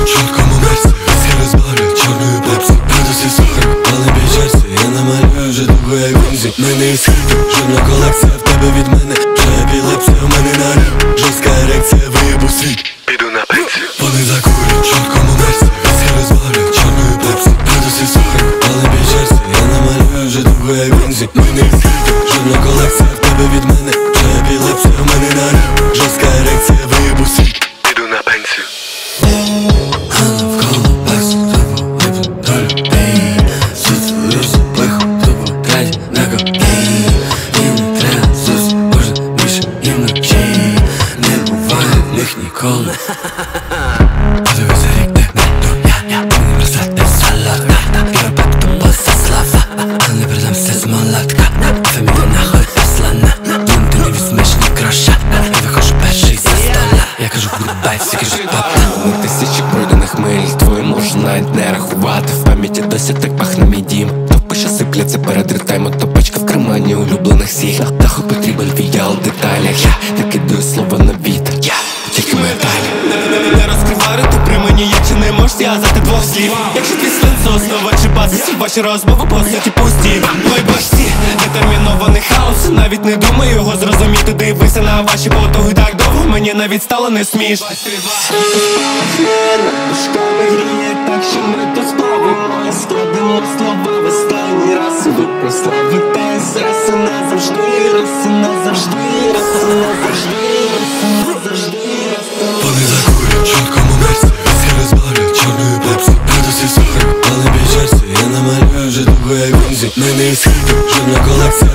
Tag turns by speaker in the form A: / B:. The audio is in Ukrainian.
A: закурю, чіткому мерсі, віскі розбавлю, чорною пепсі. Радості сухарю, але бій я намалюю вже довго як вінзі. Мене із хиту, жодна колекція в тебе від мене. Вже епілепсія у мене на рів, жорстка ерекція, виїбу світ. Піду на пенсію. Вони закурю, чіткому мерсі, віскі розбавлю, чорною пепсі. Радості сухарю, але бій я намалюю вже довго як вінзі. Мене із хиту, жодна колекція в тебе від мене. Вже епілепсія у мене на рів, жорстка ерекція, виїбу світ. Піду на пенсію. Ніколи подивися рік, де я повинен розстрати салат. І робити тупося слава, але не передамся з молотка. Фамілія нахуй послана, їм ти не візьмеш ні гроша. Я виходжу перший за стола, я кажу гудбай, всі кажуть папа.
B: На тисячі пройдених миль, твою можу навіть не рахувати. В пам'яті досі так пахне мій дім. Топи, що сипляться перед ритаймо, топочка в кармані улюблених всіх. Даху потрібен віял в деталях, я накидаю слова на вітер, тільки металь.
C: Не розкривай риту при мені, якщо не можеш зв'язати двох слів. Якщо твій сленс основа чи базис, ваші розмови по суті пусті. Мой башці, детермінований хаос, навіть не думаю його зрозуміти. Дивися на ваші потуги так довго, мені навіть стало не смішно.
D: Пушками гріє так, що ми тут сплавимо. Складемо слова в останній раз. Ви прославитесь раз і назавжди, раз і назавжди, раз і назавжди, назавжди.
A: Вони закурю, чіткому мерсі, віскі розбавлю, чорною пепсі. Радості сухарю, але бій я намалюю вже довго як вінзі. Мене із хиту, жодна колекція